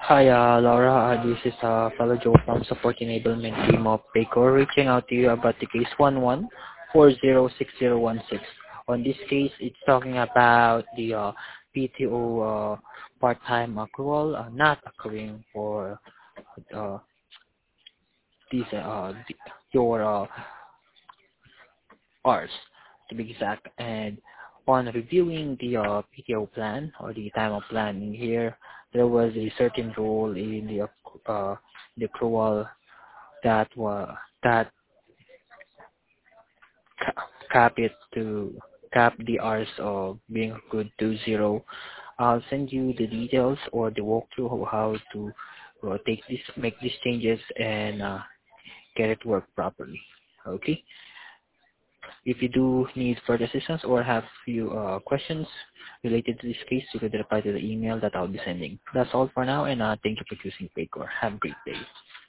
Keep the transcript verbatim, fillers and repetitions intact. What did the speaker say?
Hi, uh, Laura. Uh, this is uh, fellow Joe from Support Enablement Team of Paycor reaching out to you about the case one one four zero six zero one six. On this case, it's talking about the uh, P T O uh, part-time accrual uh, not occurring for uh, these uh, the, your uh, hours, to be exact. And on reviewing the uh, P T O plan or the time of plan in here, there was a certain rule in the acc- uh, the accrual that was that ca- cap it to cap the hours of being accrued to zero. I'll send you the details or the walkthrough of how to uh, take this, make these changes, and uh, get it work properly. Okay. If you do need further assistance or have few uh, questions related to this case, you could reply to the email that I'll be sending. That's all for now, and uh, thank you for choosing Paycor. Have a great day.